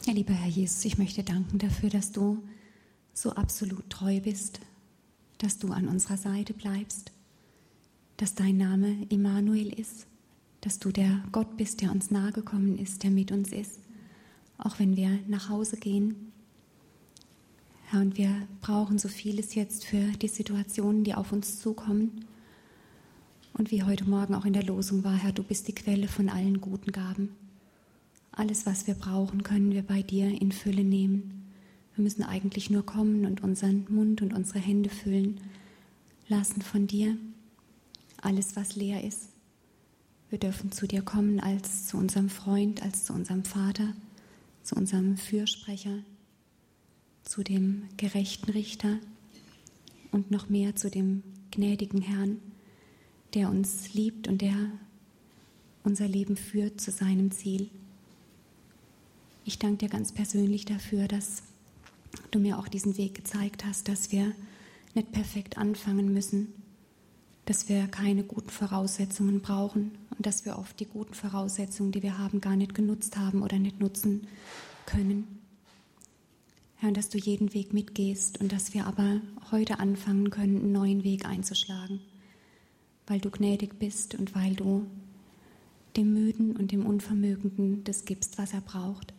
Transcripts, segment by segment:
Ja, lieber Herr Jesus, ich möchte danken dafür, dass du so absolut treu bist, dass du an unserer Seite bleibst, dass dein Name Immanuel ist, dass du der Gott bist, der uns nahegekommen ist, der mit uns ist, auch wenn wir nach Hause gehen. Herr, und wir brauchen so vieles jetzt für die Situationen, die auf uns zukommen. Und wie heute Morgen auch in der Losung war, Herr, du bist die Quelle von allen guten Gaben. Alles, was wir brauchen, können wir bei dir in Fülle nehmen. Wir müssen eigentlich nur kommen und unseren Mund und unsere Hände füllen lassen von dir. Alles, was leer ist. Wir dürfen zu dir kommen als zu unserem Freund, als zu unserem Vater, zu unserem Fürsprecher, zu dem gerechten Richter und noch mehr zu dem gnädigen Herrn, der uns liebt und der unser Leben führt zu seinem Ziel. Ich danke dir ganz persönlich dafür, dass du mir auch diesen Weg gezeigt hast, dass wir nicht perfekt anfangen müssen, dass wir keine guten Voraussetzungen brauchen und dass wir oft die guten Voraussetzungen, die wir haben, gar nicht genutzt haben oder nicht nutzen können. Herr, dass du jeden Weg mitgehst und dass wir aber heute anfangen können, einen neuen Weg einzuschlagen, weil du gnädig bist und weil du dem Müden und dem Unvermögenden das gibst, was er braucht.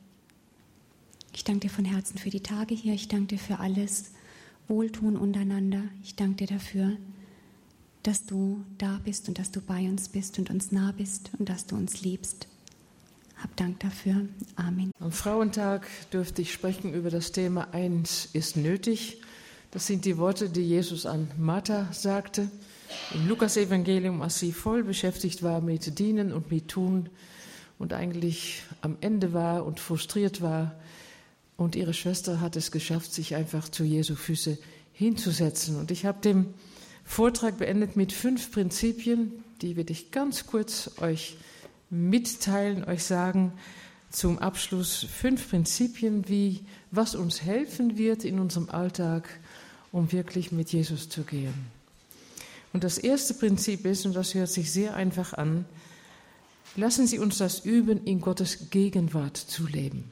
Ich danke dir von Herzen für die Tage hier. Ich danke dir für alles Wohltun untereinander. Ich danke dir dafür, dass du da bist und dass du bei uns bist und uns nah bist und dass du uns liebst. Hab Dank dafür. Amen. Am Frauentag dürfte ich sprechen über das Thema Eins ist nötig. Das sind die Worte, die Jesus an Martha sagte im Lukas-Evangelium, als sie voll beschäftigt war mit Dienen und mit Tun und eigentlich am Ende war und frustriert war. Und ihre Schwester hat es geschafft, sich einfach zu Jesu Füße hinzusetzen. Und ich habe den Vortrag beendet mit 5 Prinzipien, die werde ich ganz kurz euch mitteilen, euch sagen zum Abschluss 5 Prinzipien, was uns helfen wird in unserem Alltag, um wirklich mit Jesus zu gehen. Und das erste Prinzip ist, und das hört sich sehr einfach an, lassen Sie uns das üben, in Gottes Gegenwart zu leben.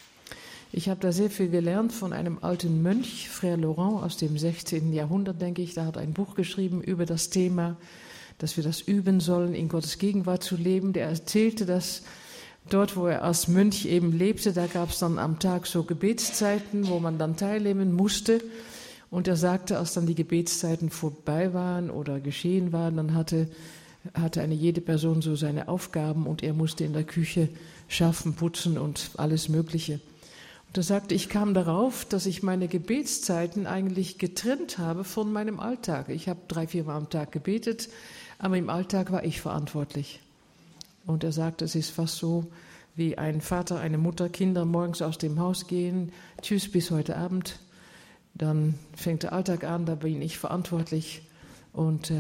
Ich habe da sehr viel gelernt von einem alten Mönch, Frère Laurent aus dem 16. Jahrhundert, denke ich. Der hat ein Buch geschrieben über das Thema, dass wir das üben sollen, in Gottes Gegenwart zu leben. Der erzählte, dass dort, wo er als Mönch eben lebte, da gab es dann am Tag so Gebetszeiten, wo man dann teilnehmen musste. Und er sagte, als dann die Gebetszeiten vorbei waren oder geschehen waren, dann hatte jede Person so seine Aufgaben und er musste in der Küche schaffen, putzen und alles Mögliche. Und er sagte, ich kam darauf, dass ich meine Gebetszeiten eigentlich getrennt habe von meinem Alltag. Ich habe 3-4 Mal am Tag gebetet, aber im Alltag war ich verantwortlich. Und er sagte, es ist fast so, wie ein Vater, eine Mutter, Kinder morgens aus dem Haus gehen, tschüss, bis heute Abend. Dann fängt der Alltag an, da bin ich verantwortlich. Und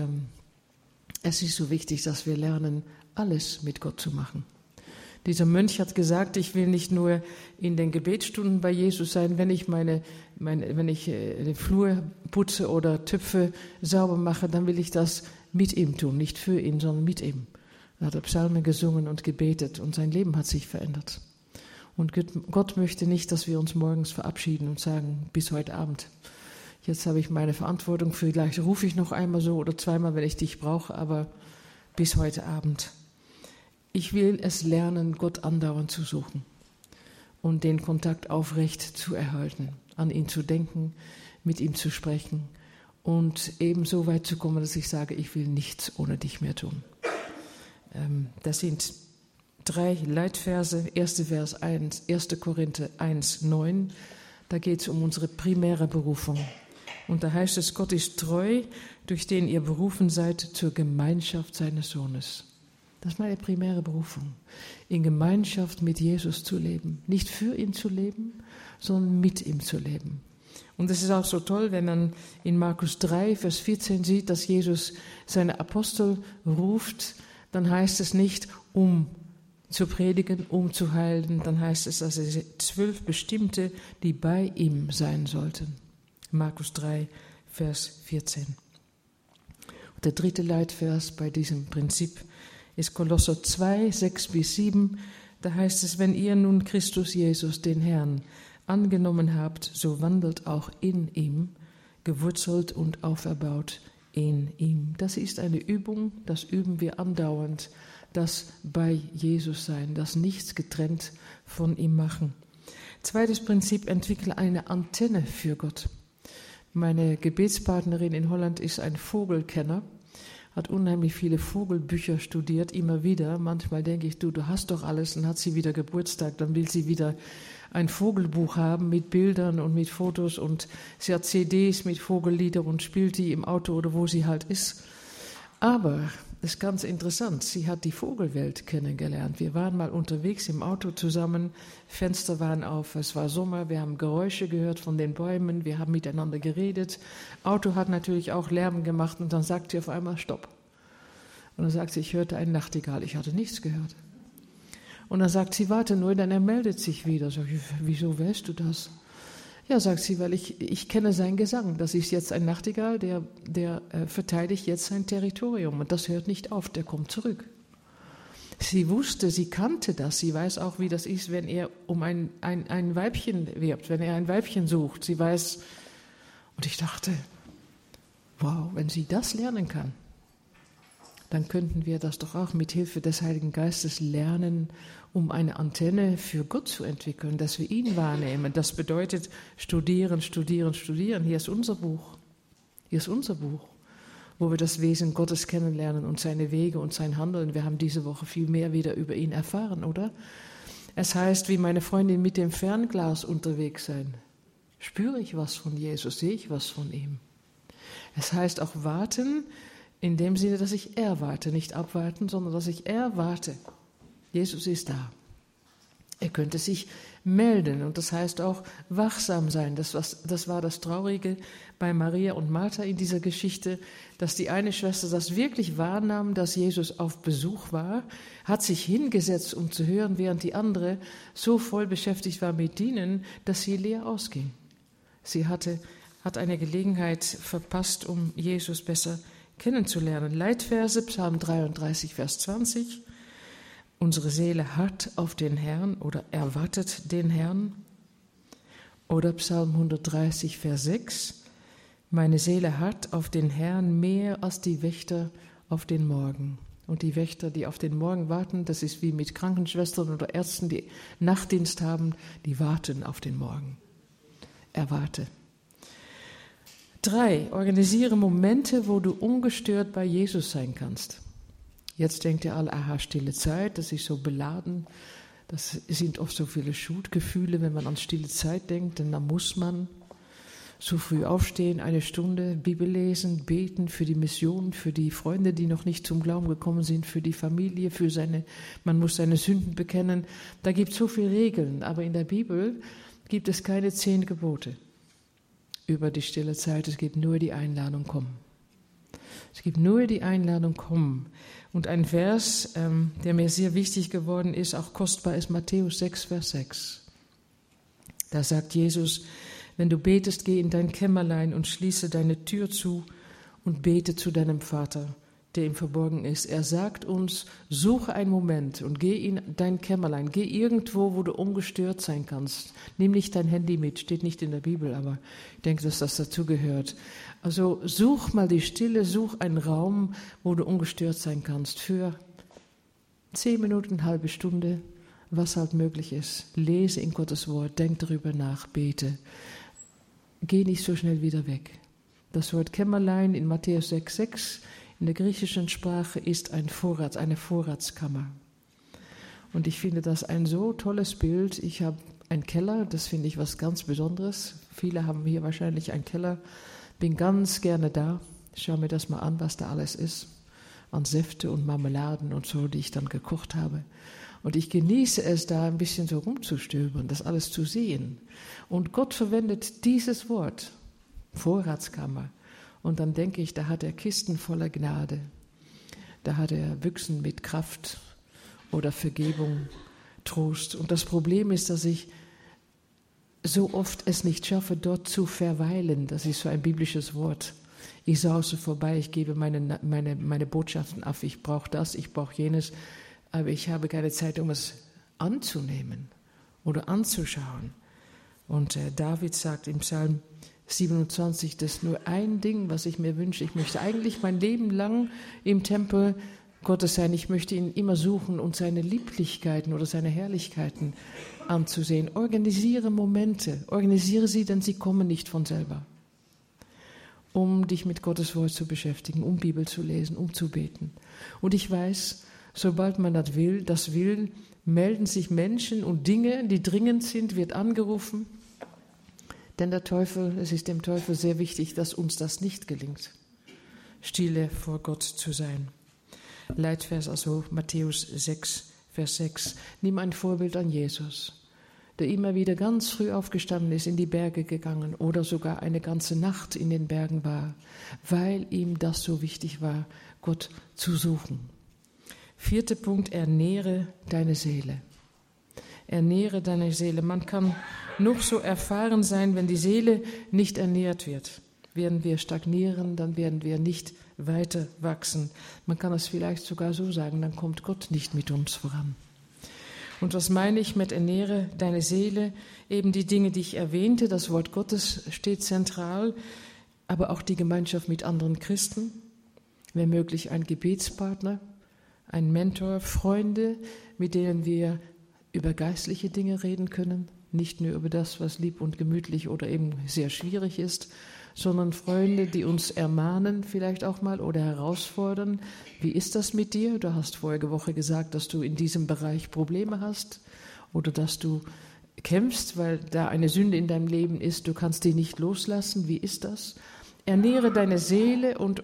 es ist so wichtig, dass wir lernen, alles mit Gott zu machen. Dieser Mönch hat gesagt, ich will nicht nur in den Gebetsstunden bei Jesus sein, wenn ich den Flur putze oder Töpfe sauber mache, dann will ich das mit ihm tun, nicht für ihn, sondern mit ihm. Da hat er Psalmen gesungen und gebetet und sein Leben hat sich verändert. Und Gott möchte nicht, dass wir uns morgens verabschieden und sagen, bis heute Abend. Jetzt habe ich meine Verantwortung, vielleicht rufe ich noch einmal so oder zweimal, wenn ich dich brauche, aber bis heute Abend. Ich will es lernen, Gott andauernd zu suchen und den Kontakt aufrecht zu erhalten, an ihn zu denken, mit ihm zu sprechen und eben so weit zu kommen, dass ich sage, ich will nichts ohne dich mehr tun. Das sind 3 Leitverse. 1. Vers 1, 1. Korinther 1, 9. Da geht es um unsere primäre Berufung. Und da heißt es, Gott ist treu, durch den ihr berufen seid zur Gemeinschaft seines Sohnes. Das ist meine primäre Berufung, in Gemeinschaft mit Jesus zu leben. Nicht für ihn zu leben, sondern mit ihm zu leben. Und es ist auch so toll, wenn man in Markus 3, Vers 14 sieht, dass Jesus seine Apostel ruft, dann heißt es nicht, um zu predigen, um zu heilen, dann heißt es, dass es 12 Bestimmte, die bei ihm sein sollten. Markus 3, Vers 14. Und der 3. Leitvers bei diesem Prinzip ist Kolosser 2, 6 bis 7. Da heißt es, wenn ihr nun Christus Jesus, den Herrn, angenommen habt, so wandelt auch in ihm, gewurzelt und auferbaut in ihm. Das ist eine Übung, das üben wir andauernd, das bei Jesus sein, das nichts getrennt von ihm machen. Zweites Prinzip, entwickle eine Antenne für Gott. Meine Gebetspartnerin in Holland ist ein Vogelkenner, hat unheimlich viele Vogelbücher studiert, immer wieder. Manchmal denke ich, du hast doch alles, dann hat sie wieder Geburtstag, dann will sie wieder ein Vogelbuch haben mit Bildern und mit Fotos und sie hat CDs mit Vogelliedern und spielt die im Auto oder wo sie halt ist. Aber das ist ganz interessant, sie hat die Vogelwelt kennengelernt. Wir waren mal unterwegs im Auto zusammen, Fenster waren auf, es war Sommer, wir haben Geräusche gehört von den Bäumen, wir haben miteinander geredet. Auto hat natürlich auch Lärm gemacht und dann sagt sie auf einmal Stopp. Und dann sagt sie, ich hörte einen Nachtigall, ich hatte nichts gehört. Und dann sagt sie, warte nur, dann er meldet sich wieder. Sag ich, wieso weißt du das? Ja, sagt sie, weil ich kenne seinen Gesang. Das ist jetzt ein Nachtigall, der verteidigt jetzt sein Territorium. Und das hört nicht auf, der kommt zurück. Sie wusste, sie kannte das. Sie weiß auch, wie das ist, wenn er um ein Weibchen wirbt, wenn er ein Weibchen sucht. Sie weiß, und ich dachte, wow, wenn sie das lernen kann, dann könnten wir das doch auch mit Hilfe des Heiligen Geistes lernen, um eine Antenne für Gott zu entwickeln, dass wir ihn wahrnehmen. Das bedeutet studieren, studieren, studieren. Hier ist unser Buch. Hier ist unser Buch, wo wir das Wesen Gottes kennenlernen und seine Wege und sein Handeln. Wir haben diese Woche viel mehr wieder über ihn erfahren, oder? Es heißt, wie meine Freundin mit dem Fernglas unterwegs sein. Spüre ich was von Jesus? Sehe ich was von ihm? Es heißt auch warten, in dem Sinne, dass ich erwarte, nicht abwarten, sondern dass ich erwarte. Jesus ist da. Er könnte sich melden und das heißt auch wachsam sein. Das war das Traurige bei Maria und Martha in dieser Geschichte, dass die eine Schwester das wirklich wahrnahm, dass Jesus auf Besuch war, hat sich hingesetzt, um zu hören, während die andere so voll beschäftigt war mit Dienen, dass sie leer ausging. Sie hat eine Gelegenheit verpasst, um Jesus besser kennenzulernen. Leitverse, Psalm 33, Vers 20. Unsere Seele harrt auf den Herrn oder erwartet den Herrn. Oder Psalm 130, Vers 6. Meine Seele harrt auf den Herrn mehr als die Wächter auf den Morgen. Und die Wächter, die auf den Morgen warten, das ist wie mit Krankenschwestern oder Ärzten, die Nachtdienst haben, die warten auf den Morgen. Erwarte. 3. Organisiere Momente, wo du ungestört bei Jesus sein kannst. Jetzt denkt ihr alle, aha, stille Zeit, das ist so beladen. Das sind oft so viele Schuldgefühle, wenn man an stille Zeit denkt, denn da muss man so früh aufstehen, eine Stunde Bibel lesen, beten für die Mission, für die Freunde, die noch nicht zum Glauben gekommen sind, für die Familie, man muss seine Sünden bekennen. Da gibt es so viele Regeln, aber in der Bibel gibt es keine 10 Gebote über die stille Zeit. Es gibt nur die Einladung, komm. Es gibt nur die Einladung, komm. Und ein Vers, der mir sehr wichtig geworden ist, auch kostbar ist, Matthäus 6, Vers 6. Da sagt Jesus, wenn du betest, geh in dein Kämmerlein und schließe deine Tür zu und bete zu deinem Vater, der im Verborgenen ist. Er sagt uns, suche einen Moment und geh in dein Kämmerlein, geh irgendwo, wo du ungestört sein kannst. Nimm nicht dein Handy mit, steht nicht in der Bibel, aber ich denke, dass das dazugehört. Also such mal die Stille, such einen Raum, wo du ungestört sein kannst für 10 Minuten, eine halbe Stunde, was halt möglich ist. Lese in Gottes Wort, denk darüber nach, bete. Geh nicht so schnell wieder weg. Das Wort Kämmerlein in Matthäus 6, 6 in der griechischen Sprache ist eine Vorratskammer. Und ich finde das ein so tolles Bild. Ich habe einen Keller, das finde ich was ganz Besonderes. Viele haben hier wahrscheinlich einen Keller. Bin ganz gerne da. Schau mir das mal an, was da alles ist. An Säfte und Marmeladen und so, die ich dann gekocht habe. Und ich genieße es, da ein bisschen so rumzustöbern, das alles zu sehen. Und Gott verwendet dieses Wort, Vorratskammer. Und dann denke ich, da hat er Kisten voller Gnade. Da hat er Büchsen mit Kraft oder Vergebung, Trost. Und das Problem ist, dass ich so oft es nicht schaffe, dort zu verweilen. Das ist so ein biblisches Wort. Ich sause vorbei, ich gebe meine Botschaften ab. Ich brauche das, ich brauche jenes. Aber ich habe keine Zeit, um es anzunehmen oder anzuschauen. Und David sagt im Psalm 27, das ist nur ein Ding, was ich mir wünsche. Ich möchte eigentlich mein Leben lang im Tempel Gottes sein. Ich möchte ihn immer suchen und seine Lieblichkeiten oder seine Herrlichkeiten anzusehen. Organisiere Momente, organisiere sie, denn sie kommen nicht von selber. Um dich mit Gottes Wort zu beschäftigen, um Bibel zu lesen, um zu beten. Und ich weiß, sobald man das will, melden sich Menschen und Dinge, die dringend sind, wird angerufen. Denn es ist dem Teufel sehr wichtig, dass uns das nicht gelingt, stille vor Gott zu sein. Leitvers also Matthäus 6, Vers 6. Nimm ein Vorbild an Jesus, der immer wieder ganz früh aufgestanden ist, in die Berge gegangen oder sogar eine ganze Nacht in den Bergen war, weil ihm das so wichtig war, Gott zu suchen. 4. Punkt, ernähre deine Seele. Ernähre deine Seele. Man kann noch so erfahren sein, wenn die Seele nicht ernährt wird. Werden wir stagnieren, dann werden wir nicht weiter wachsen. Man kann es vielleicht sogar so sagen, dann kommt Gott nicht mit uns voran. Und was meine ich mit ernähre deine Seele? Eben die Dinge, die ich erwähnte, das Wort Gottes steht zentral, aber auch die Gemeinschaft mit anderen Christen, wenn möglich ein Gebetspartner, ein Mentor, Freunde, mit denen wir über geistliche Dinge reden können, nicht nur über das, was lieb und gemütlich oder eben sehr schwierig ist, sondern Freunde, die uns ermahnen vielleicht auch mal oder herausfordern. Wie ist das mit dir? Du hast vorige Woche gesagt, dass du in diesem Bereich Probleme hast oder dass du kämpfst, weil da eine Sünde in deinem Leben ist, du kannst die nicht loslassen. Wie ist das? Ernähre deine Seele und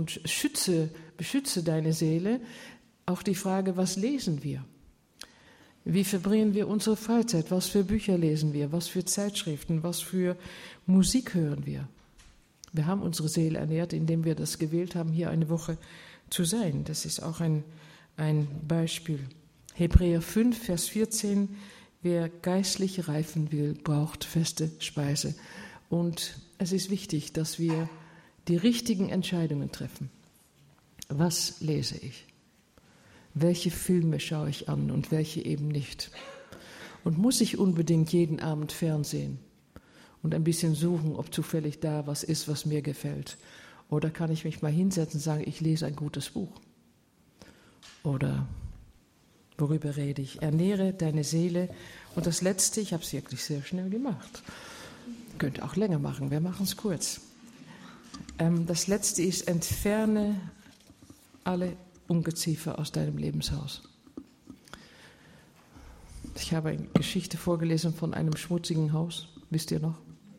beschütze deine Seele. Auch die Frage, was lesen wir? Wie verbringen wir unsere Freizeit? Was für Bücher lesen wir? Was für Zeitschriften? Was für Musik hören wir? Wir haben unsere Seele ernährt, indem wir das gewählt haben, hier eine Woche zu sein. Das ist auch ein Beispiel. Hebräer 5, Vers 14. Wer geistlich reifen will, braucht feste Speise. Und es ist wichtig, dass wir die richtigen Entscheidungen treffen. Was lese ich? Welche Filme schaue ich an und welche eben nicht? Und muss ich unbedingt jeden Abend Fernsehen und ein bisschen suchen, ob zufällig da was ist, was mir gefällt? Oder kann ich mich mal hinsetzen und sagen, ich lese ein gutes Buch? Oder worüber rede ich? Ernähre deine Seele. Und das Letzte, ich habe es wirklich sehr schnell gemacht. Könnt auch länger machen, wir machen es kurz. Das Letzte ist, entferne alle Ungeziefer aus deinem Lebenshaus. Ich habe eine Geschichte vorgelesen von einem schmutzigen Haus, wisst ihr noch?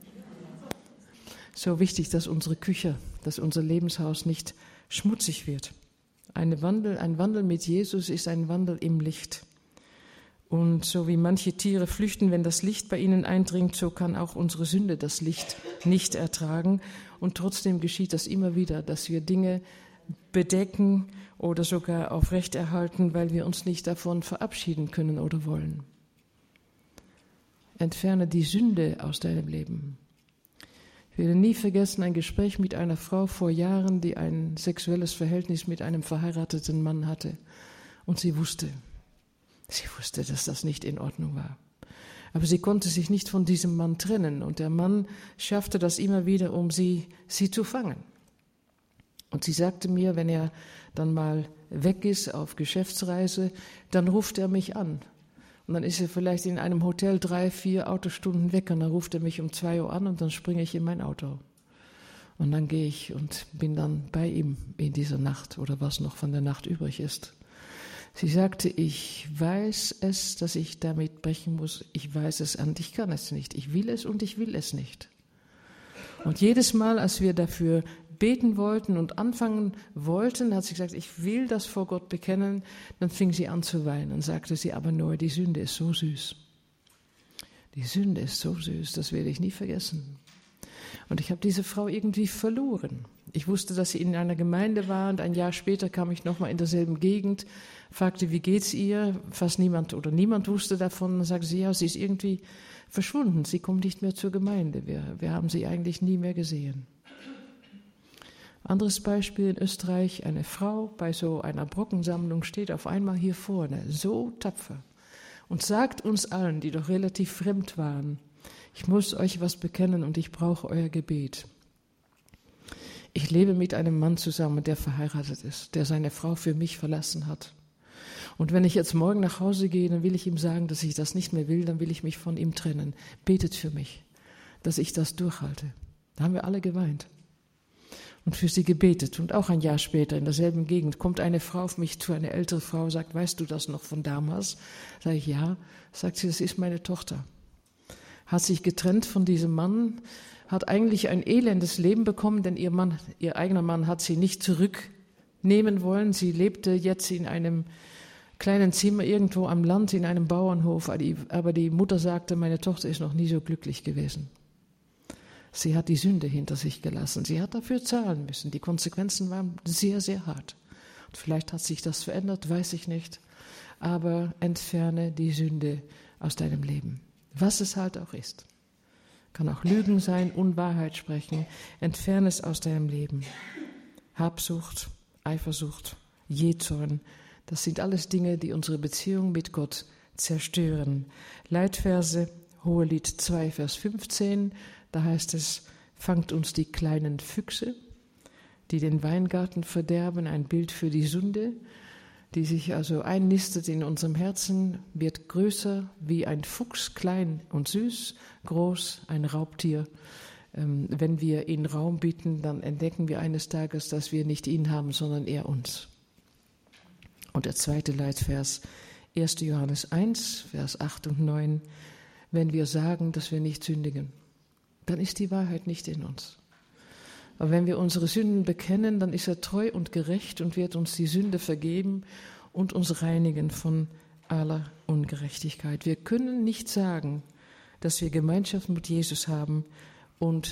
So wichtig, dass unsere Küche, dass unser Lebenshaus nicht schmutzig wird. Ein Wandel mit Jesus ist ein Wandel im Licht. Und so wie manche Tiere flüchten, wenn das Licht bei ihnen eindringt, so kann auch unsere Sünde das Licht nicht ertragen. Und trotzdem geschieht das immer wieder, dass wir Dinge bedecken oder sogar aufrechterhalten, weil wir uns nicht davon verabschieden können oder wollen. Entferne die Sünde aus deinem Leben. Ich werde nie vergessen ein Gespräch mit einer Frau vor Jahren, die ein sexuelles Verhältnis mit einem verheirateten Mann hatte. Und sie wusste, dass das nicht in Ordnung war. Aber sie konnte sich nicht von diesem Mann trennen. Und der Mann schaffte das immer wieder, um sie zu fangen. Und sie sagte mir, wenn er dann mal weg ist auf Geschäftsreise, dann ruft er mich an. Und dann ist er vielleicht in einem Hotel 3-4 Autostunden weg und dann ruft er mich um 2 Uhr an und dann springe ich in mein Auto. Und dann gehe ich und bin dann bei ihm in dieser Nacht oder was noch von der Nacht übrig ist. Sie sagte, ich weiß es, dass ich damit brechen muss. Ich weiß es und ich kann es nicht. Ich will es und ich will es nicht. Und jedes Mal, als wir dafür beten wollten und anfangen wollten, hat sie gesagt, ich will das vor Gott bekennen. Dann fing sie an zu weinen und sagte sie, aber Noah, die Sünde ist so süß. Die Sünde ist so süß, das werde ich nie vergessen. Und ich habe diese Frau irgendwie verloren. Ich wusste, dass sie in einer Gemeinde war und ein Jahr später kam ich nochmal in derselben Gegend, fragte, wie geht's ihr? Fast niemand wusste davon. Dann sagte sie, ja, sie ist irgendwie verschwunden. Sie kommt nicht mehr zur Gemeinde. Wir haben sie eigentlich nie mehr gesehen. Anderes Beispiel in Österreich, eine Frau bei so einer Brockensammlung steht auf einmal hier vorne, so tapfer und sagt uns allen, die doch relativ fremd waren, ich muss euch was bekennen und ich brauche euer Gebet. Ich lebe mit einem Mann zusammen, der verheiratet ist, der seine Frau für mich verlassen hat. Und wenn ich jetzt morgen nach Hause gehe, dann will ich ihm sagen, dass ich das nicht mehr will, dann will ich mich von ihm trennen. Betet für mich, dass ich das durchhalte. Da haben wir alle geweint und für sie gebetet. Und auch ein Jahr später in derselben Gegend kommt eine Frau auf mich zu, eine ältere Frau, sagt, weißt du das noch von damals? Sag ich, ja. Sagt sie, das ist meine Tochter. Hat sich getrennt von diesem Mann, hat eigentlich ein elendes Leben bekommen, denn ihr eigener Mann hat sie nicht zurücknehmen wollen. Sie lebte jetzt in einem kleinen Zimmer irgendwo am Land, in einem Bauernhof. Aber die Mutter sagte, meine Tochter ist noch nie so glücklich gewesen. Sie hat die Sünde hinter sich gelassen. Sie hat dafür zahlen müssen. Die Konsequenzen waren sehr, sehr hart. Und vielleicht hat sich das verändert, weiß ich nicht. Aber entferne die Sünde aus deinem Leben. Was es halt auch ist. Kann auch Lügen sein, Unwahrheit sprechen. Entferne es aus deinem Leben. Habsucht, Eifersucht, Jähzorn. Das sind alles Dinge, die unsere Beziehung mit Gott zerstören. Leitverse, Hohelied 2, Vers 15. Da heißt es, fangt uns die kleinen Füchse, die den Weingarten verderben, ein Bild für die Sünde, die sich also einnistet in unserem Herzen, wird größer wie ein Fuchs, klein und süß, groß, ein Raubtier. Wenn wir ihn Raum bieten, dann entdecken wir eines Tages, dass wir nicht ihn haben, sondern er uns. Und der zweite Leitvers, 1. Johannes 1, Vers 8 und 9, wenn wir sagen, dass wir nicht sündigen, dann ist die Wahrheit nicht in uns. Aber wenn wir unsere Sünden bekennen, dann ist er treu und gerecht und wird uns die Sünde vergeben und uns reinigen von aller Ungerechtigkeit. Wir können nicht sagen, dass wir Gemeinschaft mit Jesus haben und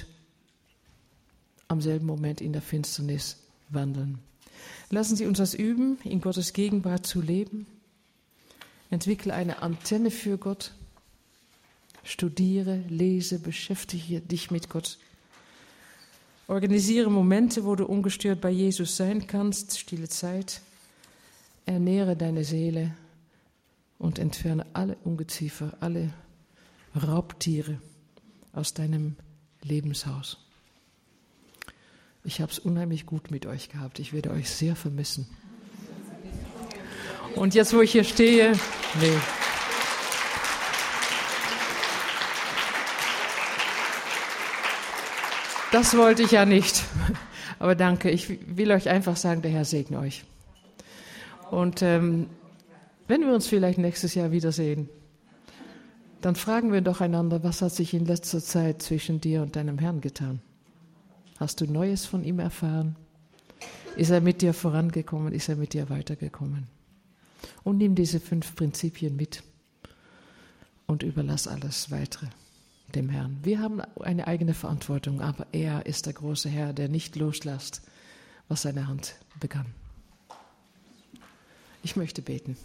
am selben Moment in der Finsternis wandeln. Lassen Sie uns das üben, in Gottes Gegenwart zu leben. Entwickle eine Antenne für Gott. Studiere, lese, beschäftige dich mit Gott. Organisiere Momente, wo du ungestört bei Jesus sein kannst, stille Zeit. Ernähre deine Seele und entferne alle Ungeziefer, alle Raubtiere aus deinem Lebenshaus. Ich habe es unheimlich gut mit euch gehabt. Ich werde euch sehr vermissen. Und jetzt, wo ich hier stehe, nee. Das wollte ich ja nicht. Aber danke. Ich will euch einfach sagen, der Herr segne euch. Und wenn wir uns vielleicht nächstes Jahr wiedersehen, dann fragen wir doch einander, was hat sich in letzter Zeit zwischen dir und deinem Herrn getan? Hast du Neues von ihm erfahren? Ist er mit dir vorangekommen? Ist er mit dir weitergekommen? Und nimm diese 5 Prinzipien mit und überlass alles Weitere dem Herrn. Wir haben eine eigene Verantwortung, aber er ist der große Herr, der nicht loslässt, was seine Hand begann. Ich möchte beten.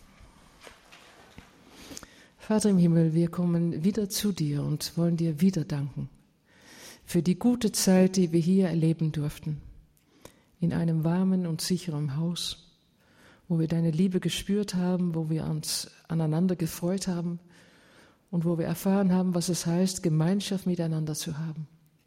Vater im Himmel, wir kommen wieder zu dir und wollen dir wieder danken für die gute Zeit, die wir hier erleben durften, in einem warmen und sicheren Haus, wo wir deine Liebe gespürt haben, wo wir uns aneinander gefreut haben und wo wir erfahren haben, was es heißt, Gemeinschaft miteinander zu haben.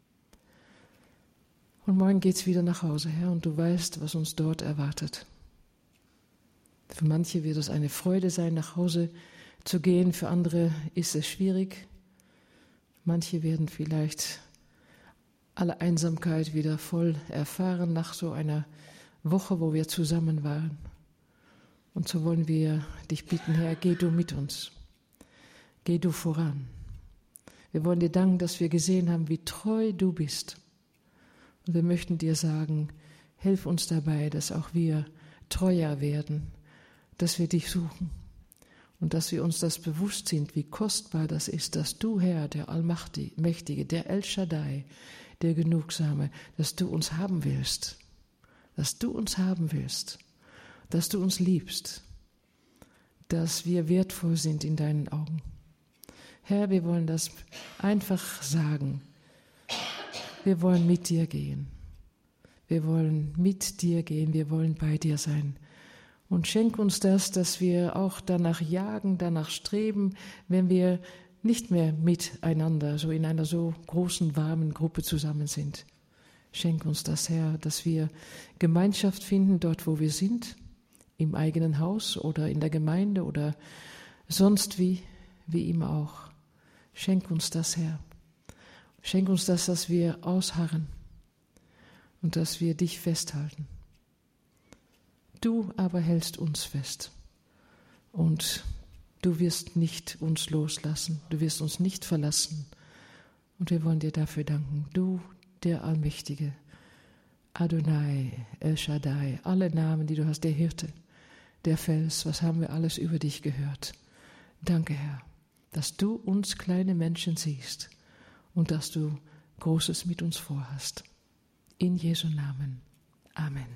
Und morgen geht es wieder nach Hause, Herr, und du weißt, was uns dort erwartet. Für manche wird es eine Freude sein, nach Hause zu gehen, für andere ist es schwierig. Manche werden vielleicht alle Einsamkeit wieder voll erfahren nach so einer Woche, wo wir zusammen waren. Und so wollen wir dich bitten, Herr, geh du mit uns. Geh du voran. Wir wollen dir danken, dass wir gesehen haben, wie treu du bist. Und wir möchten dir sagen, hilf uns dabei, dass auch wir treuer werden, dass wir dich suchen und dass wir uns das bewusst sind, wie kostbar das ist, dass du, Herr, der Allmächtige, der El Shaddai, der Genugsame, dass du uns haben willst, dass du uns haben willst, dass du uns liebst, dass wir wertvoll sind in deinen Augen. Herr, wir wollen das einfach sagen. Wir wollen mit dir gehen. Wir wollen mit dir gehen. Wir wollen bei dir sein. Und schenk uns das, dass wir auch danach jagen, danach streben, wenn wir nicht mehr miteinander, so in einer so großen, warmen Gruppe zusammen sind. Schenk uns das, Herr, dass wir Gemeinschaft finden dort, wo wir sind, im eigenen Haus oder in der Gemeinde oder sonst wie immer auch. Schenk uns das, Herr. Schenk uns das, dass wir ausharren und dass wir dich festhalten. Du aber hältst uns fest und du wirst nicht uns loslassen, du wirst uns nicht verlassen und wir wollen dir dafür danken. Du, der Allmächtige, Adonai, El Shaddai, alle Namen, die du hast, der Hirte, der Fels, was haben wir alles über dich gehört. Danke, Herr, dass du uns kleine Menschen siehst und dass du Großes mit uns vorhast. In Jesu Namen. Amen.